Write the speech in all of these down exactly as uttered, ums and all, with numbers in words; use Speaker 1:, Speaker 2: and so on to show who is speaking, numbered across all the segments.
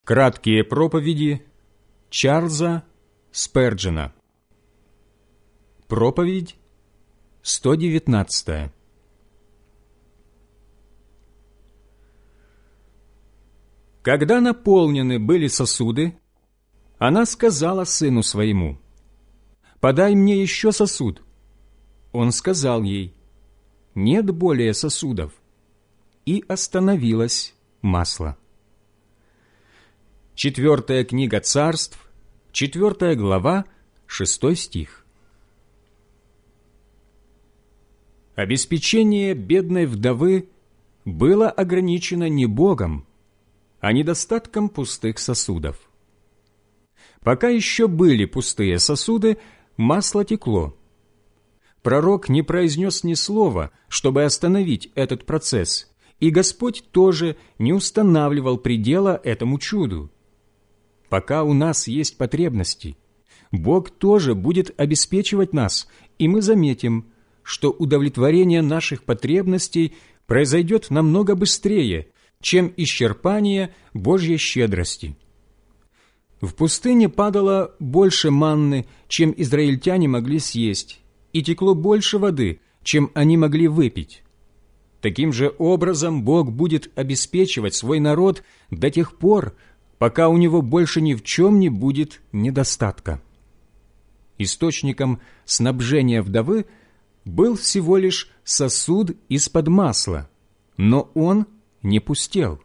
Speaker 1: Краткие проповеди Чарльза Сперджена. Проповедь сто девятнадцатая. Когда наполнены были сосуды, она сказала сыну своему: «Подай мне еще сосуд». Он сказал ей: «Нет более сосудов». И остановилось масло. Четвертая книга Царств, четвертая глава, шестой стих. Обеспечение бедной вдовы было ограничено не Богом, а недостатком пустых сосудов. Пока еще были пустые сосуды, масло текло. Пророк не произнес ни слова, чтобы остановить этот процесс, и Господь тоже не устанавливал предела этому чуду. Пока у нас есть потребности, Бог тоже будет обеспечивать нас, и мы заметим, что удовлетворение наших потребностей произойдет намного быстрее, чем исчерпание Божьей щедрости. В пустыне падало больше манны, чем израильтяне могли съесть, и текло больше воды, чем они могли выпить. Таким же образом Бог будет обеспечивать свой народ до тех пор, пока у него больше ни в чем не будет недостатка. Источником снабжения вдовы был всего лишь сосуд из-под масла, но он не пустел.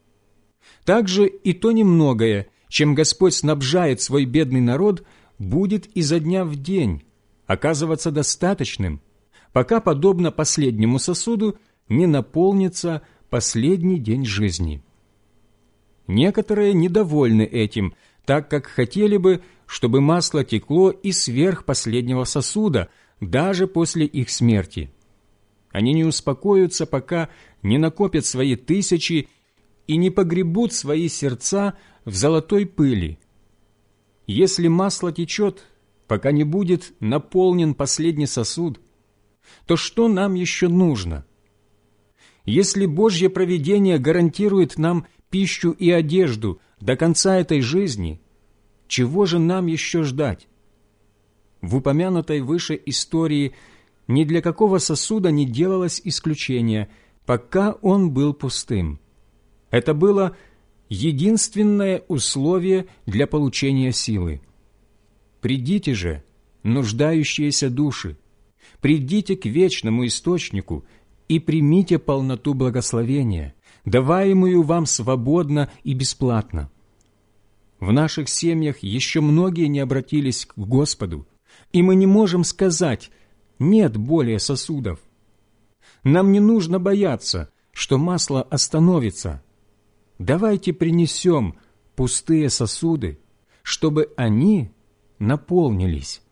Speaker 1: Также и то немногое, чем Господь снабжает свой бедный народ, будет изо дня в день оказываться достаточным, пока, подобно последнему сосуду, не наполнится последний день жизни. Некоторые недовольны этим, так как хотели бы, чтобы масло текло и сверх последнего сосуда, даже после их смерти. Они не успокоятся, пока не накопят свои тысячи и не погребут свои сердца в золотой пыли. Если масло течет, пока не будет наполнен последний сосуд, то что нам еще нужно? Если Божье провидение гарантирует нам пищу и одежду до конца этой жизни, чего же нам еще ждать? В упомянутой выше истории ни для какого сосуда не делалось исключения, пока он был пустым. Это было единственное условие для получения силы. Придите же, нуждающиеся души, придите к вечному источнику и примите полноту благословения, даваемую вам свободно и бесплатно. В наших семьях еще многие не обратились к Господу, и мы не можем сказать: «Нет более сосудов». Нам не нужно бояться, что масло остановится. Давайте принесем пустые сосуды, чтобы они наполнились.